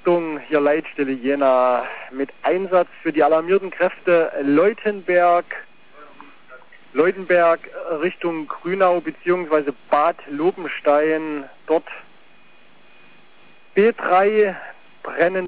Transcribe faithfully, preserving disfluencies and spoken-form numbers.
Richtung hier Leitstelle Jena mit Einsatz für die alarmierten Kräfte Leutenberg, Leutenberg Richtung Grünau bzw. Bad Lobenstein, dort B drei brennen.